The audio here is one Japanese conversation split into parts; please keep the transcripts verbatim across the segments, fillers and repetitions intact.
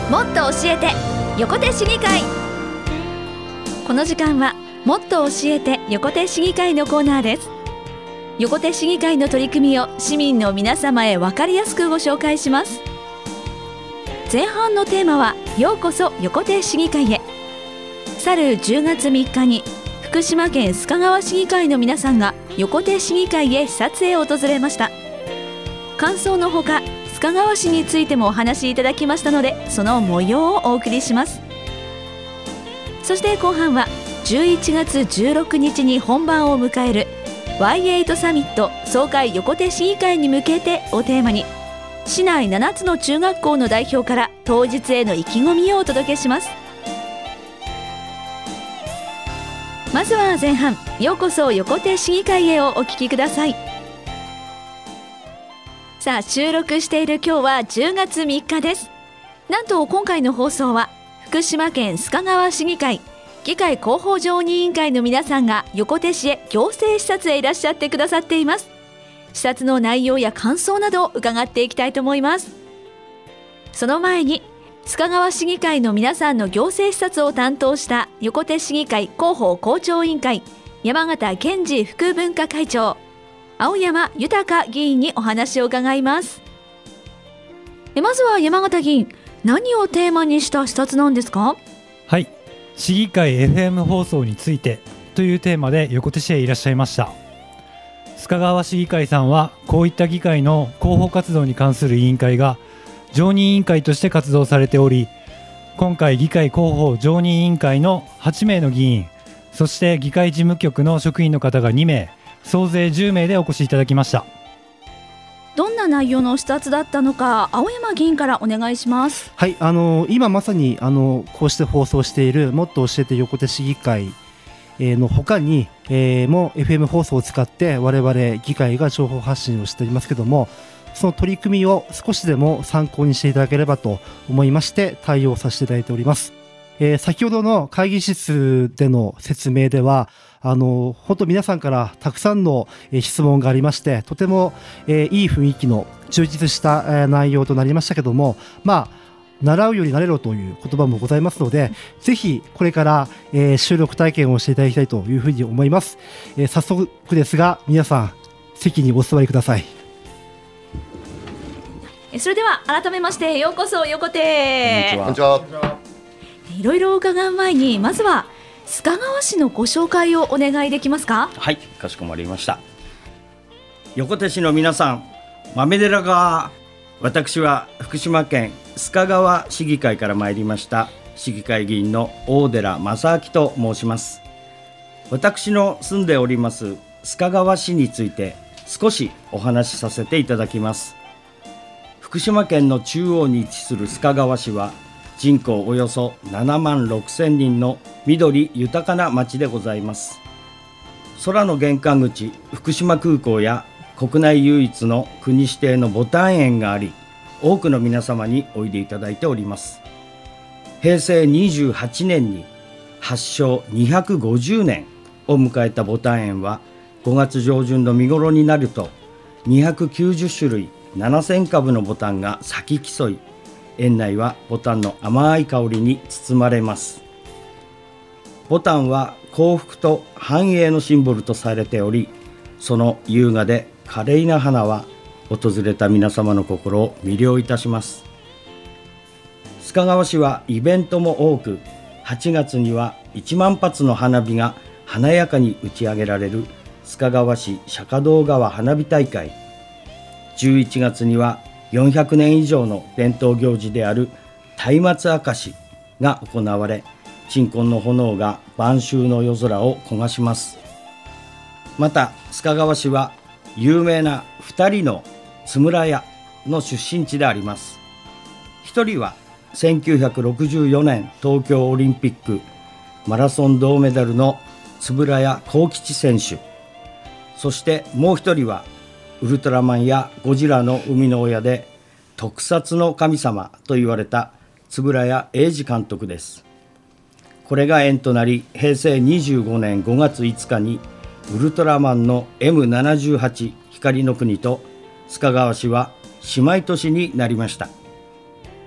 もっと教えて横手市議会。この時間はもっと教えて横手市議会のコーナーです。横手市議会の取り組みを市民の皆様へ分かりやすくご紹介します。前半のテーマはようこそ横手市議会へ。去るじゅうがつみっかに福島県須賀川市議会の皆さんが横手市議会へ視察へ訪れました。感想のほか須賀川市についてもお話しいただきましたので、その模様をお送りします。そして後半はじゅういちがつじゅうろくにちに本番を迎える ワイエイト サミット総会横手市議会に向けてをテーマに、市内ななつの中学校の代表から当日への意気込みをお届けします。まずは前半、ようこそ横手市議会へをお聞きください。さあ、収録している今日はじゅうがつみっかです。なんと今回の放送は福島県須賀川市議会議会広報常任委員会の皆さんが横手市へ行政視察へいらっしゃってくださっています。視察の内容や感想などを伺っていきたいと思います。その前に須賀川市議会の皆さんの行政視察を担当した横手市議会広報広聴委員会山形健二副文化会長、青山豊議員にお話を伺います。えまずは山形議員、何をテーマにした視察なんですか？ はい、市議会 エフエム 放送についてというテーマで横手市へいらっしゃいました。須賀川市議会さんはこういった議会の広報活動に関する委員会が常任委員会として活動されており、今回議会広報常任委員会のはちめいの議員、そして議会事務局の職員の方がにめい、総勢じゅうめいでお越しいただきました。 どんな内容の視察だったのか、青山議員からお願いします。 はい、あの今まさにあのこうして放送しているもっと教えて横手市議会の他に、えー、も エフエム 放送を使って我々議会が情報発信をしておりますけども、その取り組みを少しでも参考にしていただければと思いまして対応させていただいております。えー、先ほどの会議室での説明ではあの本当皆さんからたくさんの、えー、質問がありまして、とても、えー、いい雰囲気の充実した、えー、内容となりましたけども、まあ習うより慣れろという言葉もございますので、ぜひこれから、えー、収録体験をしていただきたいというふうに思います。えー、早速ですが皆さん席にお座りください。 それでは改めましてようこそ横手。 こんにちは。 いろいろ伺う前にまずは須賀川市のご紹介をお願いできますか？ はい、かしこまりました。横手市の皆さん、豆寺川。私は福島県須賀川市議会から参りました市議会議員の大寺正明と申します。私の住んでおります須賀川市について少しお話しさせていただきます。福島県の中央に位置する須賀川市は人口およそななまんろくせんにんの緑豊かな町でございます。空の玄関口福島空港や国内唯一の国指定の牡丹園があり、多くの皆様においでいただいております。へいせいにじゅうはちねんに発祥にひゃくごじゅうねんを迎えた牡丹園はごがつじょうじゅんの見頃になるとにひゃくきゅうじゅっしゅるいななせんかぶの牡丹が咲き競い、園内は牡丹の甘い香りに包まれます。牡丹は幸福と繁栄のシンボルとされており、その優雅で華麗な花は訪れた皆様の心を魅了いたします。須賀川市はイベントも多く、はちがつにはいちまんぱつの花火が華やかに打ち上げられる須賀川市釈迦堂川花火大会、じゅういちがつにはよんひゃくねん以上の伝統行事である松明明かしが行われ、鎮魂の炎が晩秋の夜空を焦がします。また須賀川市は有名なふたりの津村屋の出身地であります。ひとりはせんきゅうひゃくろくじゅうよねん東京オリンピックマラソン銅メダルの円谷幸吉選手、そしてもう一人はウルトラマンやゴジラの生みの親で特撮の神様と言われた円谷英二監督です。これが縁となり、へいせいにじゅうごねんごがついつかにウルトラマンの エムななじゅうはち 光の国と須賀川市は姉妹都市になりました。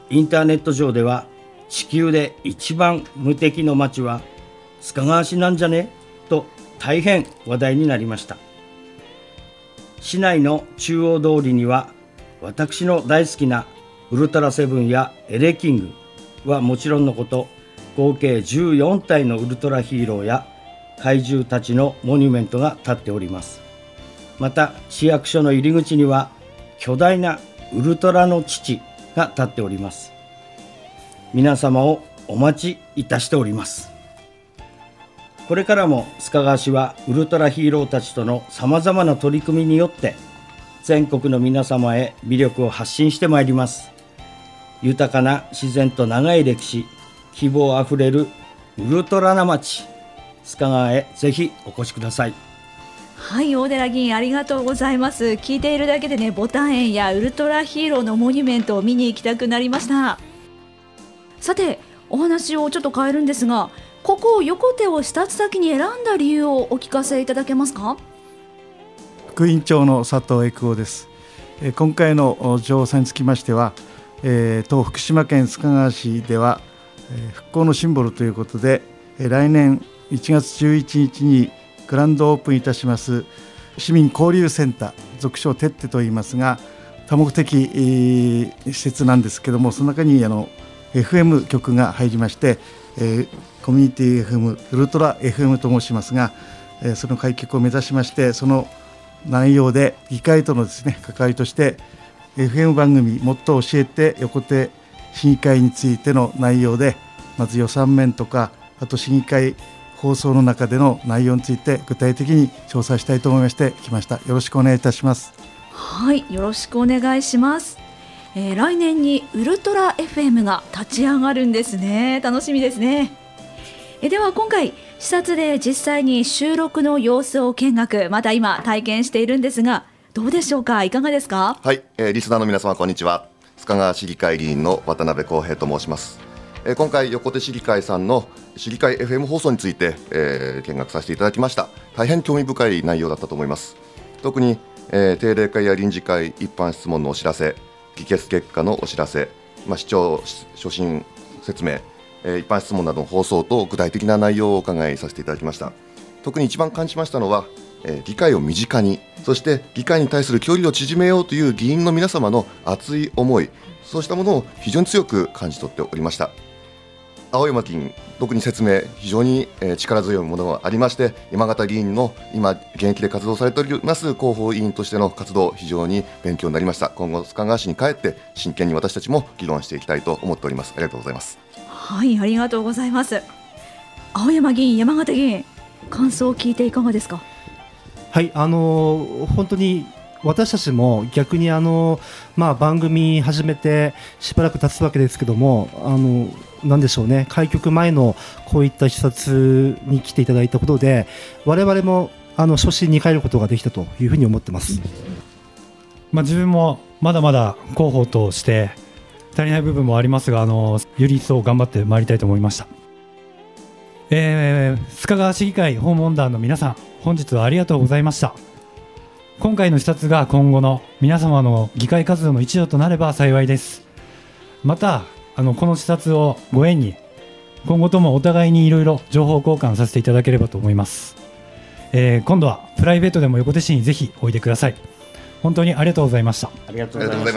インターネット上では地球で一番無敵の町は須賀川市なんじゃねと大変話題になりました。市内の中央通りには私の大好きなウルトラセブンやエレキングはもちろんのこと、合計じゅうよんたいのウルトラヒーローや怪獣たちのモニュメントが立っております。また市役所の入り口には巨大なウルトラの父が立っております。皆様をお待ちいたしております。これからも須賀川市はウルトラヒーローたちとのさまざまな取り組みによって全国の皆様へ魅力を発信してまいります。豊かな自然と長い歴史、希望あふれるウルトラな町、須賀川へぜひお越しください。 はい、大寺議員ありがとうございます。聞いているだけでね、ボタン園やウルトラヒーローのモニュメントを見に行きたくなりました。さて、お話をちょっと変えるんですが、ここ横手を視察先に選んだ理由をお聞かせいただけますか。 副委員長の佐藤育夫です。えー、今回の調査につきましては、えー、当福島県須賀川市では、えー、復興のシンボルということで、えー、来年いちがつじゅういちにちにグランドオープンいたします市民交流センター、俗称テッテと言いますが、多目的、えー、施設なんですけども、その中にあの エフエム 局が入りまして、えー、コミュニティ エフエム、ウルトラ エフエム と申しますが、えー、その開局を目指しまして、その内容で議会とのですね関わりとして エフエム 番組もっと教えて横手市議会についての内容で、まず予算面とか、あと市議会放送の中での内容について具体的に調査したいと思いまして来ました。よろしくお願いいたします。 はい、よろしくお願いします。えー、来年にウルトラ エフエム が立ち上がるんですね。楽しみですね。えでは今回視察で実際に収録の様子を見学、また今体験しているんですが、どうでしょうか、いかがですか。 はい、えー、リスナーの皆様こんにちは。須賀川市議会議員の渡辺康平と申します。えー、今回横手市議会さんの市議会 エフエム 放送について、えー、見学させていただきました。大変興味深い内容だったと思います。特に、えー、定例会や臨時会、一般質問のお知らせ、議決結果のお知らせ、まあ、市長所信説明、えー、一般質問などの放送と具体的な内容をお伺いさせていただきました。特に一番感じましたのは、えー、議会を身近に、そして議会に対する距離を縮めようという議員の皆様の熱い思い、そうしたものを非常に強く感じ取っておりました。青山議員、特に説明、非常に力強いものがありまして、山形議員の今現役で活動されております広報委員としての活動、非常に勉強になりました。今後須賀川市に帰って真剣に私たちも議論していきたいと思っております。ありがとうございます。 はい、ありがとうございます。青山議員、山形議員、感想を聞いていかがですか。 はい、あのー、本当に私たちも逆にあの、まあ、番組始めてしばらく経つわけですけども、あのなんでしょうね、開局前のこういった視察に来ていただいたことで我々もあの初心に帰ることができたというふうに思ってます。 まあ、自分もまだまだ広報として足りない部分もありますが、あのより一層頑張ってまいりたいと思いました。えー、須賀川市議会訪問団の皆さん、本日はありがとうございました。今回の視察が今後の皆様の議会活動の一助となれば幸いです。またあのこの視察をご縁に今後ともお互いにいろいろ情報交換させていただければと思います。えー、今度はプライベートでも横手市にぜひおいでください。本当にありがとうございました。 ありがとうございました。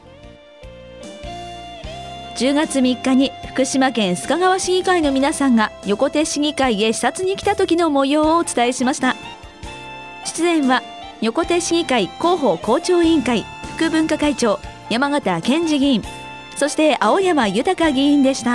じゅうがつみっかに福島県須賀川市議会の皆さんが横手市議会へ視察に来た時の模様をお伝えしました。出演は横手市議会広報校長委員会副文化会長山形健二議員、そして青山豊議員でした。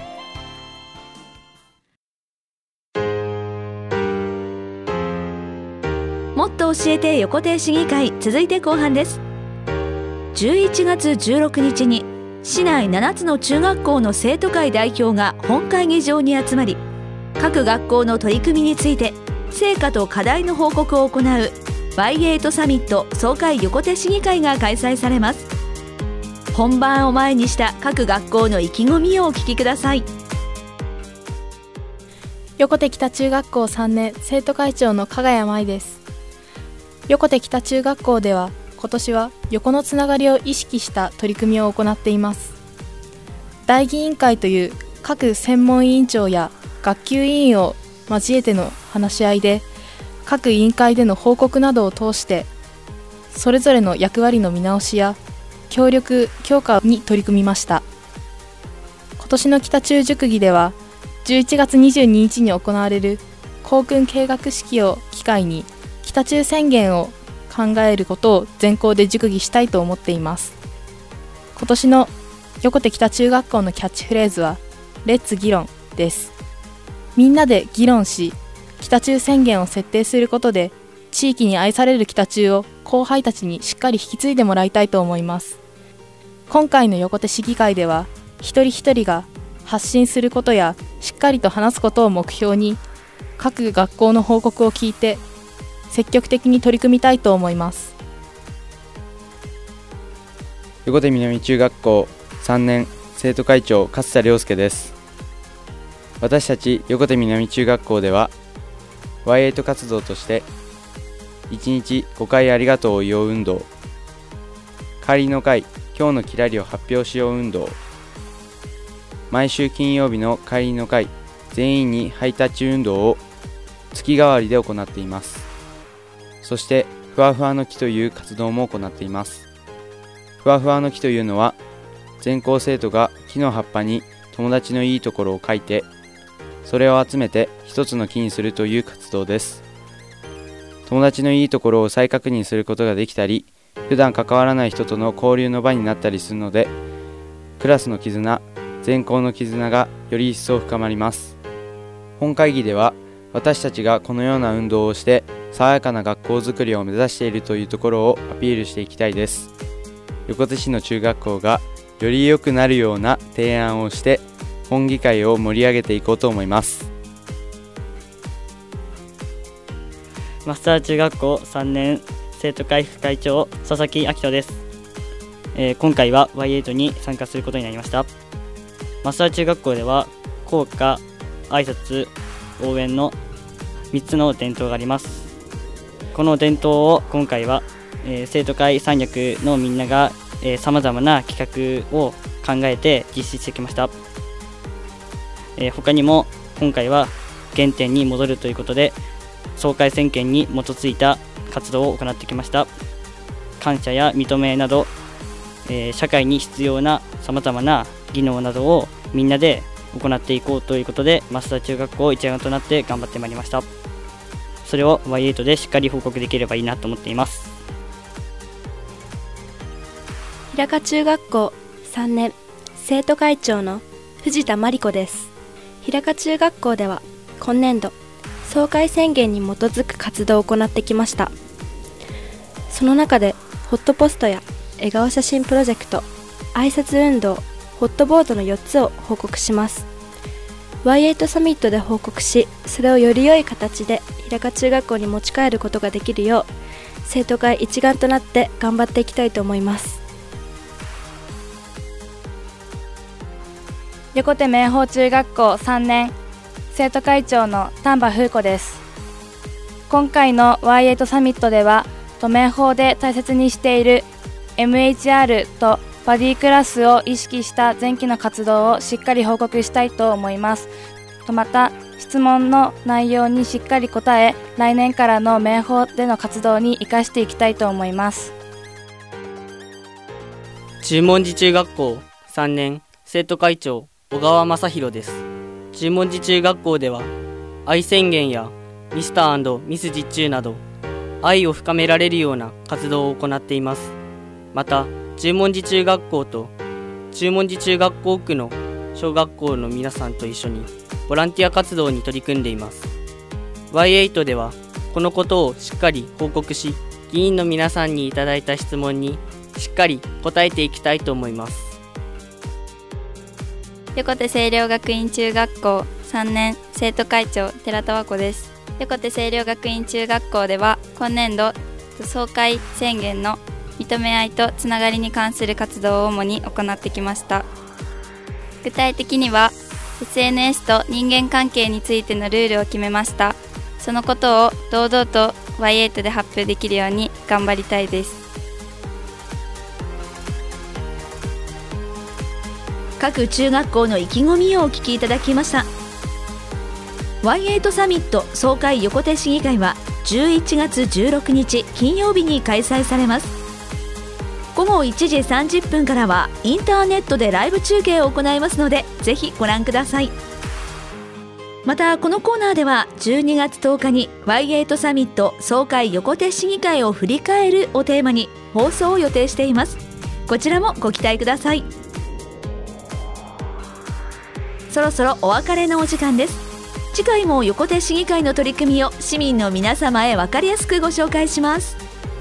もっと教えて横手市議会、続いて後半です。じゅういちがつじゅうろくにちに市内ななつの中学校の生徒会代表が本会議場に集まり、各学校の取り組みについて成果と課題の報告を行うワイエイト サミット総会横手市議会が開催されます。本番を前にした各学校の意気込みをお聞きください。 横手北中学校さんねん生徒会長の加賀谷舞です。横手北中学校では今年は横のつながりを意識した取り組みを行っています。 大議員会という各専門委員長や学級委員を交えての話し合いで、各委員会での報告などを通してそれぞれの役割の見直しや協力強化に取り組みました。今年の北中塾議ではじゅういちがつにじゅうににちに行われる校訓計画式を機会に北中宣言を考えることを全校で塾議したいと思っています。今年の横手北中学校のキャッチフレーズはレッツ議論です。みんなで議論し、北中宣言を設定することで地域に愛される北中を後輩たちにしっかり引き継いでもらいたいと思います。今回の横手市議会では一人一人が発信することやしっかりと話すことを目標に、各学校の報告を聞いて積極的に取り組みたいと思います。 横手南中学校さんねん生徒会長勝田亮介です。私たち横手南中学校では ワイエイト 活動としていちにちごかいありがとうを言おう運動、帰りの会今日のキラリを発表しよう運動、毎週金曜日の帰りの会全員にハイタッチ運動を月替わりで行っています。そしてふわふわの木という活動も行っています。ふわふわの木というのは全校生徒が木の葉っぱに友達のいいところを書いて、それを集めて一つの木にするという活動です。友達のいいところを再確認することができたり、普段関わらない人との交流の場になったりするので、クラスの絆、全校の絆がより一層深まります。本会議では私たちがこのような運動をして爽やかな学校づくりを目指しているというところをアピールしていきたいです。横手市の中学校がより良くなるような提案をして本議会を盛り上げていこうと思います。 増田中学校さんねん生徒会副会長佐々木明人です。えー、今回は ワイエイト に参加することになりました。増田中学校では校歌、挨拶、応援のみっつの伝統があります。この伝統を今回は、えー、生徒会三役のみんながさまざまな企画を考えて実施してきました。えー、他にも今回は原点に戻るということで総会宣言に基づいた活動を行ってきました。感謝や認めなど、えー、社会に必要なさまざまな技能などをみんなで行っていこうということで、増田中学校一丸となって頑張ってまいりました。それを ワイエイト でしっかり報告できればいいなと思っています。 平賀中学校さんねん生徒会長の藤田真理子です。平賀中学校では今年度総会宣言に基づく活動を行ってきました。その中でホットポストや笑顔写真プロジェクト、挨拶運動、ホットボードのよっつを報告します。 ワイエイト サミットで報告し、それをより良い形で平賀中学校に持ち帰ることができるよう生徒会一丸となって頑張っていきたいと思います。 横手明豊中学校さんねん生徒会長の丹波風子です。今回の ワイエイト サミットでは明豊で大切にしている エムエイチアール とバディクラスを意識した前期の活動をしっかり報告したいと思います。また質問の内容にしっかり答え、来年からの明豊での活動に生かしていきたいと思います。 十文字中学校さんねん生徒会長小川正弘です。十文字中学校では愛宣言やミスター&ミス実中など愛を深められるような活動を行っています。また十文字中学校と十文字中学校区の小学校の皆さんと一緒にボランティア活動に取り組んでいます。 ワイエイト ではこのことをしっかり報告し、議員の皆さんにいただいた質問にしっかり答えていきたいと思います。 横手清涼学院中学校さんねん生徒会長寺田和子です。横手清涼学院中学校では今年度総会宣言の認め合いとつながりに関する活動を主に行ってきました。具体的には エスエヌエス と人間関係についてのルールを決めました。そのことを堂々と ワイエイト で発表できるように頑張りたいです。 各中学校の意気込みをお聞きいただきました。 ワイエイト サミット総会横手市議会はじゅういちがつじゅうろくにち金曜日に開催されます。午後いちじさんじゅっぷんからはインターネットでライブ中継を行いますので、ぜひご覧ください。またこのコーナーではじゅうにがつとおかに ワイエイト サミット総会横手市議会を振り返るをテーマに放送を予定しています。こちらもご期待ください。そろそろお別れのお時間です。次回も横手市議会の取り組みを市民の皆様へ分かりやすくご紹介します。